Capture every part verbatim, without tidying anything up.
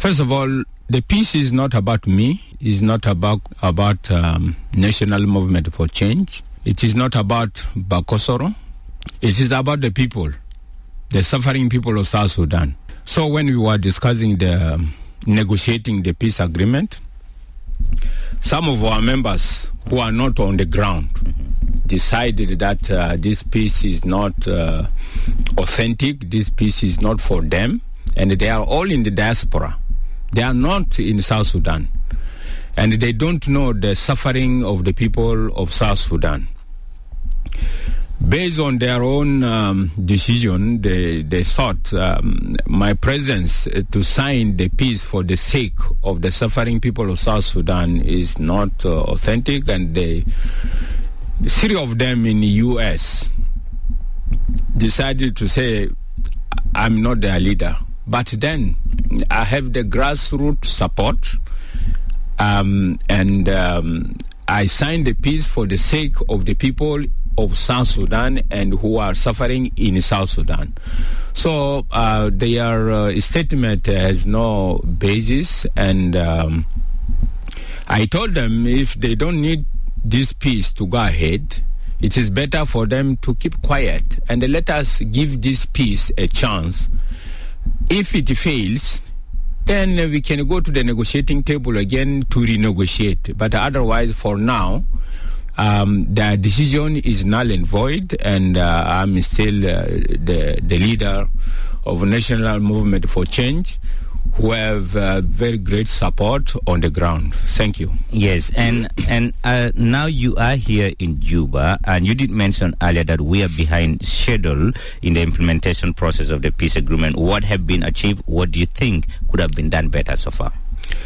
First of all, the peace is not about me. It's not about about um, National Movement for Change. It is not about Bakosoro. It is about the people, the suffering people of South Sudan. So when we were discussing the um, negotiating the peace agreement, some of our members who are not on the ground decided that uh, this peace is not uh, authentic, this peace is not for them, and they are all in the diaspora. They are not in South Sudan, and they don't know the suffering of the people of South Sudan. Based on their own um, decision, they, they thought um, my presence to sign the peace for the sake of the suffering people of South Sudan is not uh, authentic, and they, three of them in the U S decided to say, I'm not their leader. But then I have the grassroots support, um, and um, I signed the peace for the sake of the people of South Sudan and who are suffering in South Sudan. So uh, their uh, statement has no basis, and um, I told them if they don't need this peace to go ahead, it is better for them to keep quiet and let us give this peace a chance. If it fails, then we can go to the negotiating table again to renegotiate. But otherwise, for now, um, the decision is null and void, and uh, I'm still uh, the, the leader of National Movement for Change, who have uh, very great support on the ground. Thank you. Yes, and and uh, now you are here in Juba, and you did mention earlier that we are behind schedule in the implementation process of the peace agreement. What have been achieved? What do you think could have been done better so far?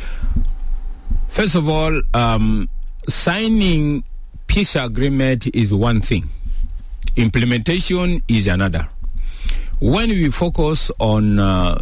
First of all, um, signing peace agreement is one thing. Implementation is another. When we focus on uh,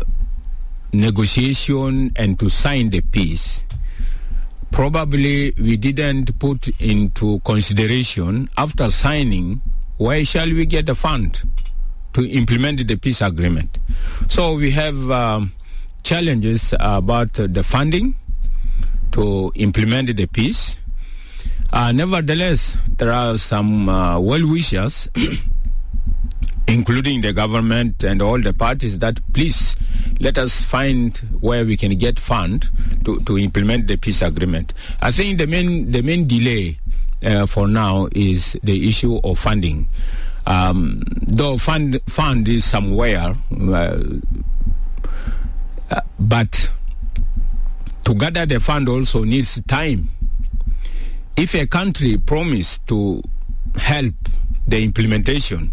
negotiation and to sign the peace, probably we didn't put into consideration after signing, where shall we get the fund to implement the peace agreement? So we have um, challenges about the funding to implement the peace. Uh, nevertheless, there are some uh, well-wishers including the government and all the parties, that please let us find where we can get fund to, to implement the peace agreement. I think the main the main delay uh, for now is the issue of funding. Um, though fund fund is somewhere, uh, uh, but to gather the fund also needs time. If a country promises to help the implementation,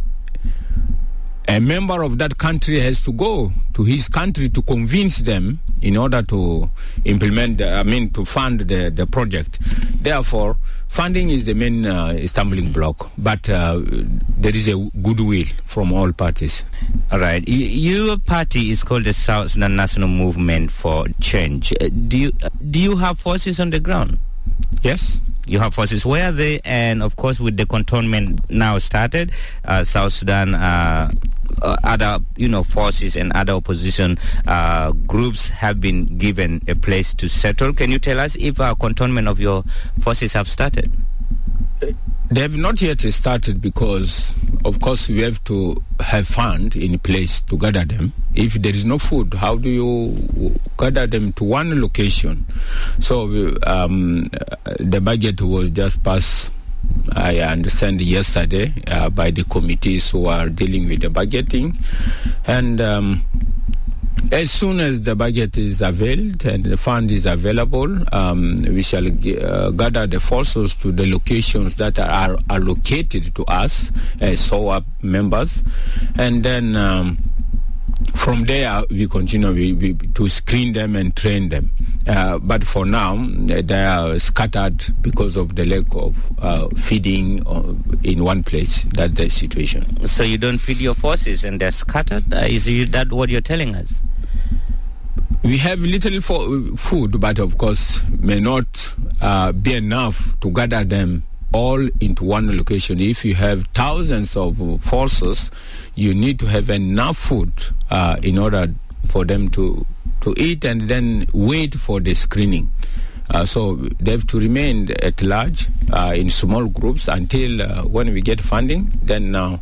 a member of that country has to go to his country to convince them in order to implement, the, I mean, to fund the, the project. Therefore, funding is the main uh, stumbling block, but uh, there is a goodwill from all parties. All right. Y- your party is called the South Sudan National Movement for Change. Uh, do you do you have forces on the ground? Yes. You have forces. Where are they? And of course, with the cantonment now started, uh, South Sudan, uh, uh, other you know forces and other opposition uh, groups have been given a place to settle. Can you tell us if uh, cantonment of your forces have started? They have not yet started because, of course, we have to have fund in place to gather them. If there is no food, how do you gather them to one location? So um, the budget was just passed, I understand, yesterday uh, by the committees who are dealing with the budgeting. And um, as soon as the budget is availed and the fund is available, um, we shall g- uh, gather the forces to the locations that are, are allocated to us as S O A P members. And then um, from there, we continue we, we, to screen them and train them. Uh, but for now, they are scattered because of the lack of uh, feeding uh, in one place. That's the situation. So you don't feed your forces and they're scattered? Uh, is that what you're telling us? We have little fo- food, but of course may not uh, be enough to gather them all into one location. If you have thousands of forces, you need to have enough food uh, in order for them to to to eat and then wait for the screening. Uh, so they have to remain at large uh, in small groups until uh, when we get funding, then uh,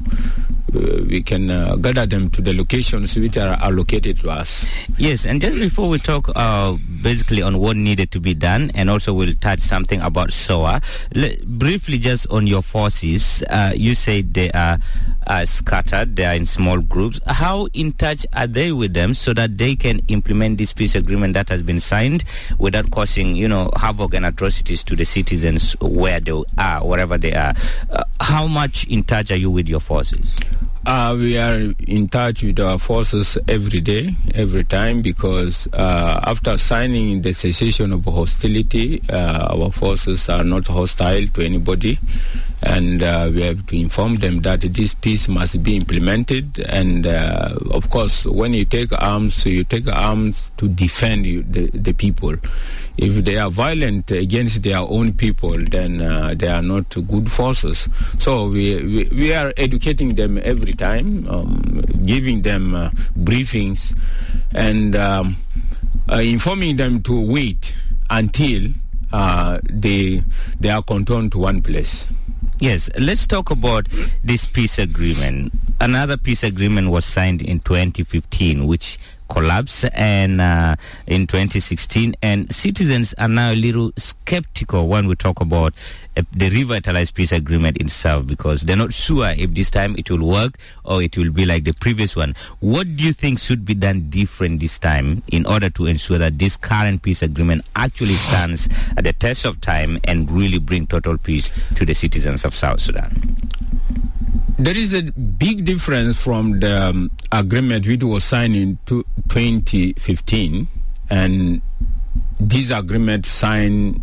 we can uh, gather them to the locations which are allocated to us. Yes, and just before we talk uh, basically on what needed to be done, and also we'll touch something about S O A, Le- briefly just on your forces, uh, you said they are uh, scattered, they are in small groups. How in touch are they with them so that they can implement this peace agreement that has been signed without causing, you know, havoc and atrocities to the citizens where they are, wherever they are? Uh, how much in touch are you with your forces? Uh, we are in touch with our forces every day, every time, because uh, after signing the cessation of hostility, uh, our forces are not hostile to anybody, and uh, we have to inform them that this peace must be implemented. And uh, of course, when you take arms, you take arms to defend you, the, the people. If they are violent against their own people, then uh, they are not good forces. So we, we, we are educating them every time, um, giving them uh, briefings and um, uh, informing them to wait until uh, they, they are contained to one place. Yes, let's talk about this peace agreement. Another peace agreement was signed in twenty fifteen, which collapsed and uh, in twenty sixteen, and citizens are now a little skeptical when we talk about uh, the revitalized peace agreement itself, because they're not sure if this time it will work or it will be like the previous one. What do you think should be done different this time in order to ensure that this current peace agreement actually stands at the test of time and really bring total peace to the citizens of South Sudan? There is a big difference from the um, agreement which was signed in twenty fifteen and this agreement signed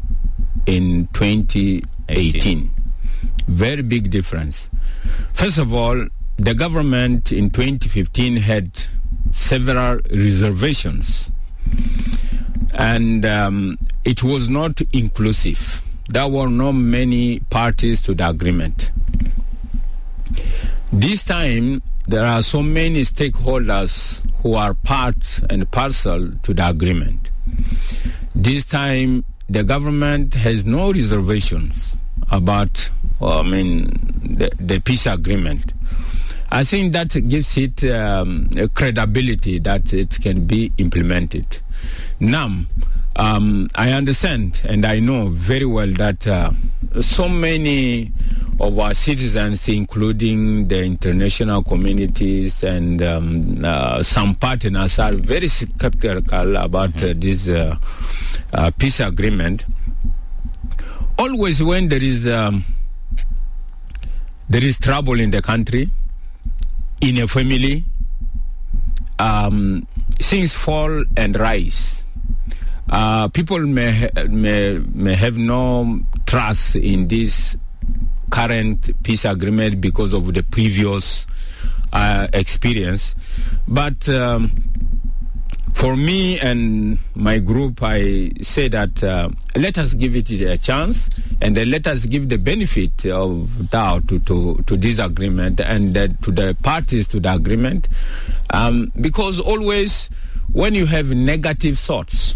in twenty eighteen. Very big difference. First of all, the government in twenty fifteen had several reservations, and um, it was not inclusive. There were not many parties to the agreement. This time, there are so many stakeholders who are part and parcel to the agreement. This time, the government has no reservations about, well, I mean, the, the peace agreement. I think that gives it um, a credibility that it can be implemented. Now, um, I understand and I know very well that uh, so many of our citizens, including the international communities and um, uh, some partners, are very skeptical about mm-hmm. uh, this uh, uh, peace agreement. Always when there is um, there is trouble in the country, in a family, um, things fall and rise. Uh, people may, ha- may may have no trust in this current peace agreement because of the previous uh, experience. But um, for me and my group, I say that uh, let us give it a chance, and then let us give the benefit of doubt to, to, to this agreement and uh, to the parties to the agreement. Um, because always when you have negative thoughts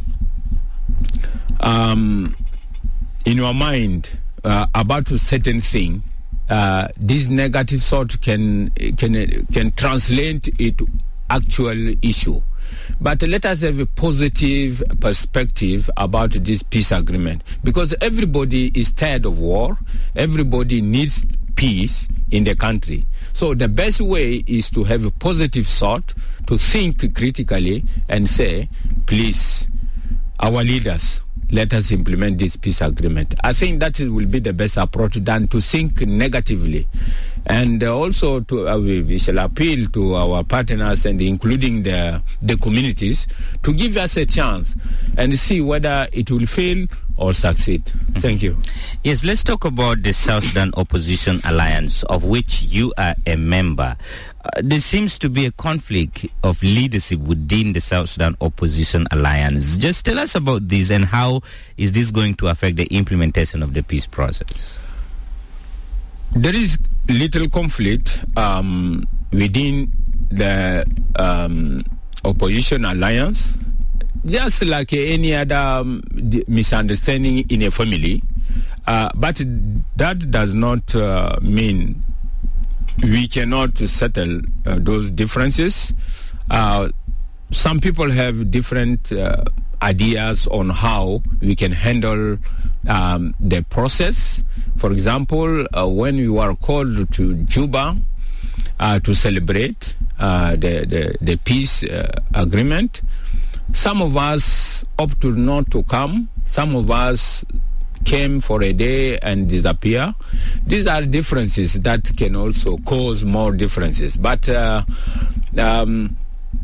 um, in your mind uh, about a certain thing, uh, this negative thought can can can translate into actual issue. But let us have a positive perspective about this peace agreement, because everybody is tired of war. Everybody needs peace in the country. So the best way is to have a positive thought, to think critically and say, please, our leaders, let us implement this peace agreement. I think that will be the best approach than to think negatively. And uh, also to, uh, we, we shall appeal to our partners and including the, the communities to give us a chance and see whether it will fail or succeed. Mm-hmm. Thank you. Yes, let's talk about the South Sudan Opposition Alliance, of which you are a member. Uh, there seems to be a conflict of leadership within the South Sudan Opposition Alliance. Just tell us about this, and how is this going to affect the implementation of the peace process? There is little conflict um, within the um, opposition alliance. just like any other um, d- misunderstanding in a family, uh, but that does not uh, mean we cannot settle uh, those differences. Uh, some people have different uh, ideas on how we can handle um, the process. For example, uh, when we were called to Juba uh, to celebrate uh, the, the, the peace uh, agreement, some of us opted not to come. Some of us came for a day and disappear. These are differences that can also cause more differences. But uh, um,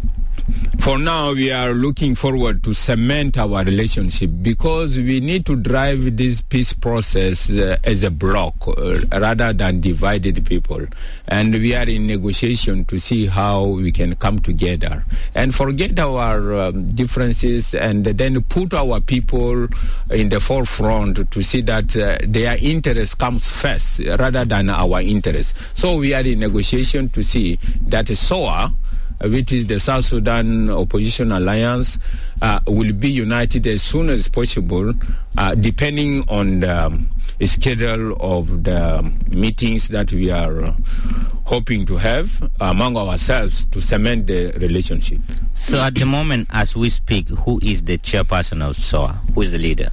for now, we are looking forward to cement our relationship, because we need to drive this peace process uh, as a bloc uh, rather than divided people. And we are in negotiation to see how we can come together and forget our um, differences, and then put our people in the forefront to see that uh, their interest comes first rather than our interest. So we are in negotiation to see that S O A, which is the South Sudan Opposition Alliance, uh, will be united as soon as possible, uh, depending on the um, schedule of the meetings that we are uh, hoping to have among ourselves to cement the relationship. So at the moment, as we speak, who is the chairperson of S O A? Who is the leader?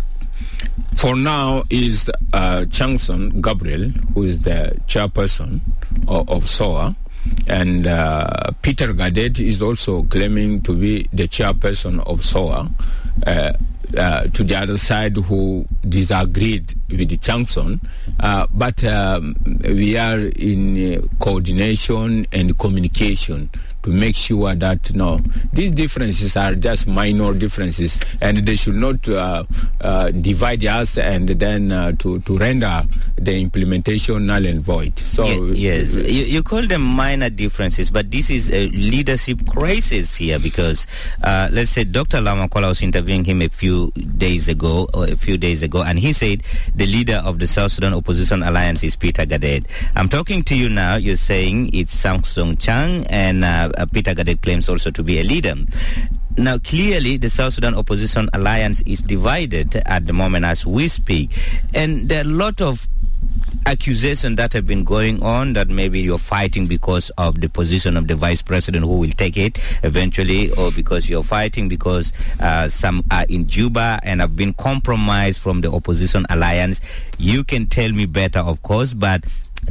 For now is uh, Changson Gabriel, who is the chairperson of, of S O A. And uh, Peter Gadet is also claiming to be the chairperson of S O A. Uh, uh, to the other side, who disagreed with Changson, uh, but um, we are in uh, coordination and communication to make sure that no, these differences are just minor differences, and they should not uh, uh, divide us and then uh, to, to render the implementation null and void. So Ye- yes, uh, you, you call them minor differences, but this is a leadership crisis here, because uh, let's say Doctor Lamakola was interviewing him a few days ago, or a few days ago, and he said the leader of the South Sudan Opposition Alliance is Peter Gadet. I'm talking to you now. You're saying it's Samsung Chang, and uh, Uh, Peter Gadet claims also to be a leader. Now, clearly, the South Sudan Opposition Alliance is divided at the moment as we speak. And there are a lot of accusations that have been going on that maybe you're fighting because of the position of the vice president who will take it eventually, or because you're fighting because uh, some are in Juba and have been compromised from the opposition alliance. You can tell me better, of course, but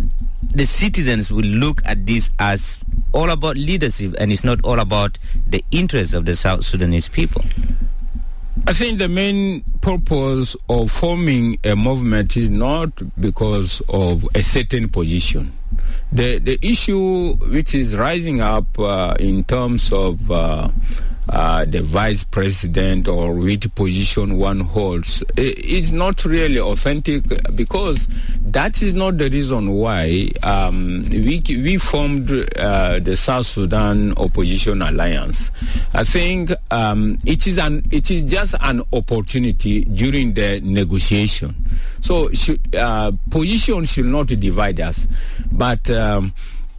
the citizens will look at this as all about leadership, and it's not all about the interests of the South Sudanese people. I think the main purpose of forming a movement is not because of a certain position. The the issue which is rising up uh, in terms of uh, uh, the vice president or which position one holds is not really authentic, because that is not the reason why um, we we formed uh, the South Sudan Opposition Alliance. I think um, it is an it is just an opportunity during the negotiation. So should, uh, position should not divide us, but um,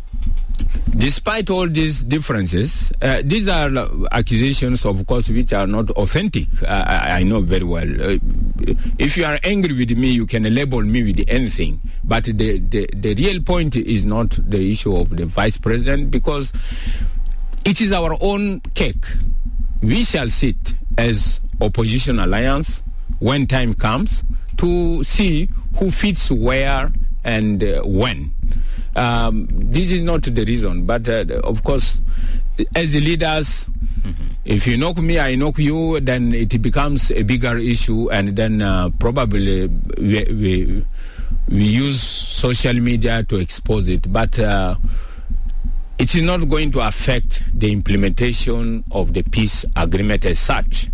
despite all these differences, uh, these are accusations, of course, which are not authentic. Uh, I, I know very well. Uh, if you are angry with me, you can label me with anything. But the, the, the real point is not the issue of the vice president, because it is our own cake. We shall sit as opposition alliance when time comes to see who fits where and uh, when. Um, this is not the reason, but uh, of course, as the leaders, mm-hmm. if you knock me, I knock you, then it becomes a bigger issue, and then uh, probably we, we we use social media to expose it. But uh, it is not going to affect the implementation of the peace agreement as such.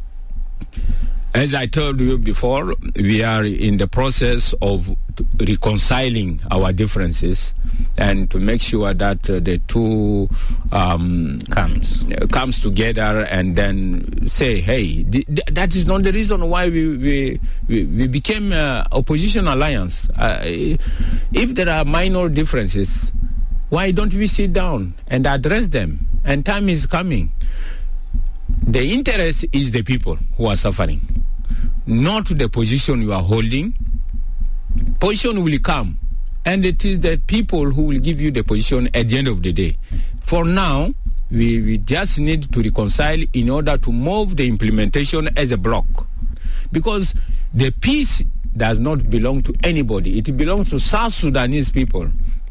As I told you before, we are in the process of reconciling our differences and to make sure that uh, the two um, comes uh, comes together, and then say, hey, th- th- that is not the reason why we we, we, we became uh, opposition alliance. Uh, if there are minor differences, why don't we sit down and address them? And time is coming. the interest is the people who are suffering, not the position you are holding. Position will come, and it is the people who will give you the position at the end of the day. For now, we, we just need to reconcile in order to move the implementation as a block. Because the peace does not belong to anybody. It belongs to South Sudanese people.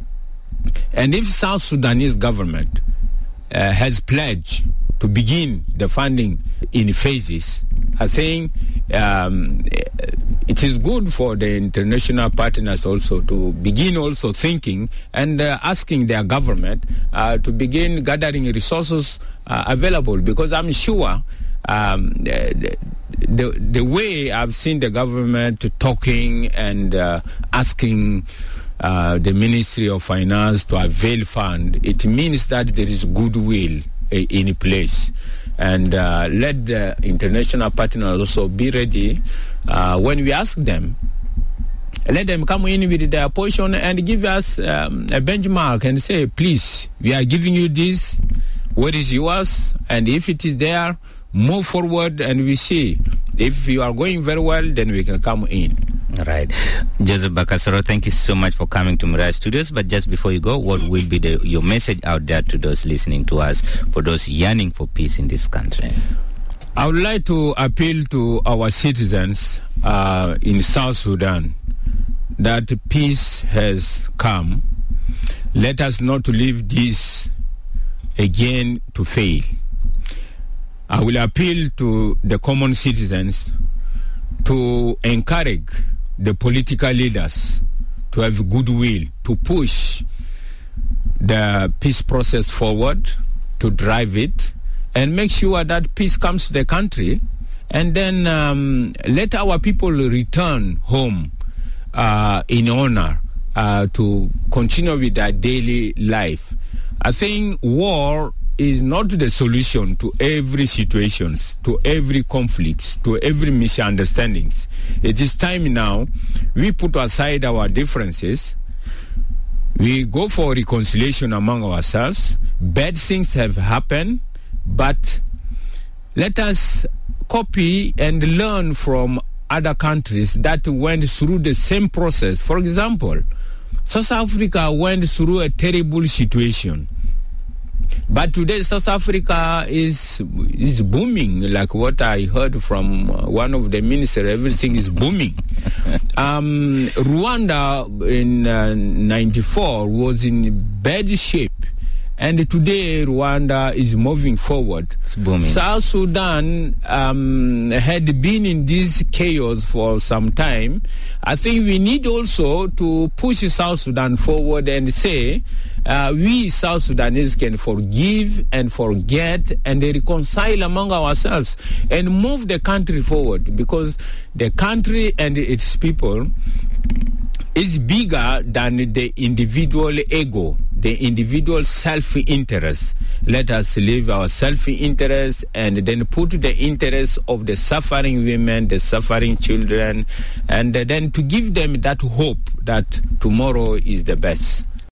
And if South Sudanese government uh, has pledged to begin the funding in phases, I think um, it is good for the international partners also to begin also thinking and uh, asking their government uh, to begin gathering resources uh, available, because I'm sure um, the, the, the way I've seen the government talking and uh, asking uh, the Ministry of Finance to avail fund, it means that there is goodwill in place. And uh, let the international partners also be ready uh, when we ask them. Let them come in with their position and give us um, a benchmark and say, please, we are giving you this, what is yours, and if it is there, move forward and we see. If you are going very well, then we can come in. All right. Joseph Bakasoro, thank you so much for coming to Mirage Studios. But just before you go, what will be the, your message out there to those listening to us, for those yearning for peace in this country? I would like to appeal to our citizens uh, in South Sudan that peace has come. Let us not leave this again to fail. I will appeal to the common citizens to encourage the political leaders to have goodwill, to push the peace process forward, to drive it, and make sure that peace comes to the country, and then um, let our people return home uh, in honor uh, to continue with their daily life. I think war is not the solution to every situation, to every conflict, to every misunderstandings. It is time now we put aside our differences. We go for reconciliation among ourselves. Bad things have happened, but let us copy and learn from other countries that went through the same process. For example, South Africa went through a terrible situation. But today South Africa is is booming, like what I heard from uh, one of the ministers. Everything is booming. um, Rwanda in uh, ninety-four was in bad shape, and today Rwanda is moving forward. It's booming. South Sudan um, had been in this chaos for some time. I think we need also to push South Sudan forward and say, uh, we South Sudanese can forgive and forget and reconcile among ourselves and move the country forward, because the country and its people is bigger than the individual ego, the individual self-interest. Let us leave our self-interest and then put the interest of the suffering women, the suffering children, and then to give them that hope that tomorrow is the best.